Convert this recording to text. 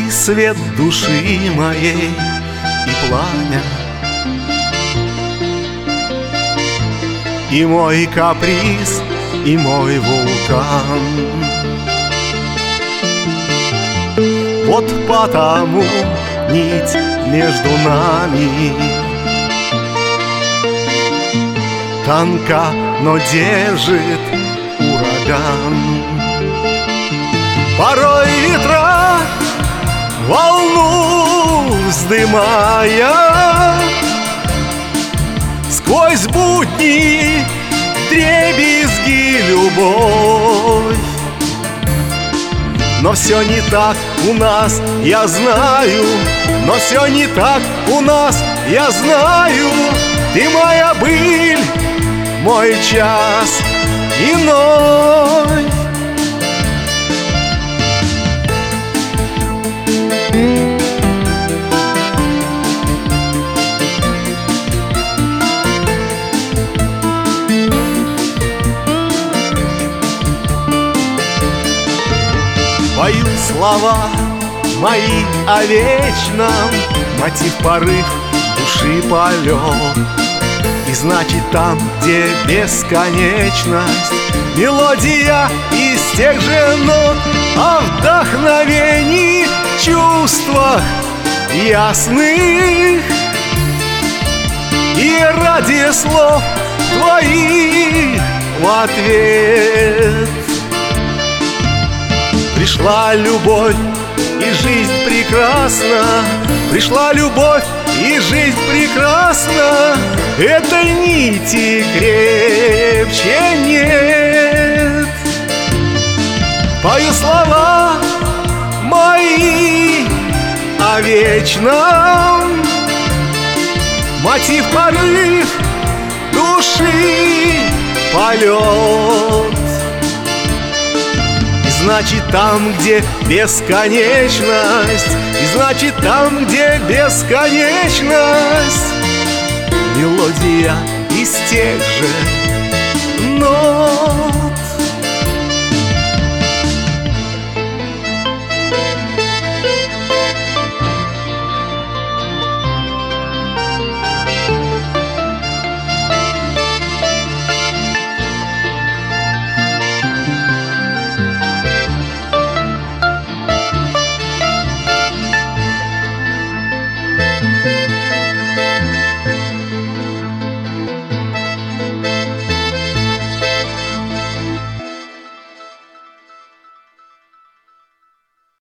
Ты свет души моей и пламя, и мой каприз, и мой вулкан. Вот потому нить между нами тонка, но держит ураган. Порой ветра волну вздымая, сквозь будни дребезги любовь. Но все не так у нас, я знаю, но все не так у нас, я знаю. Ты моя быль, мой час иной. Поют слова мои о вечном, мотив, порыв, души полет. И значит там, где бесконечность, мелодия из тех же нот, о вдохновении, чувствах ясных. И ради слов твоих в ответ пришла любовь, и жизнь прекрасна. Пришла любовь, и жизнь прекрасна. Этой нити крепче нет. Пою слова мои о вечном, мотив, порыв, души полет. Значит, там, где бесконечность, и значит, там, где бесконечность, мелодия из тех же нот.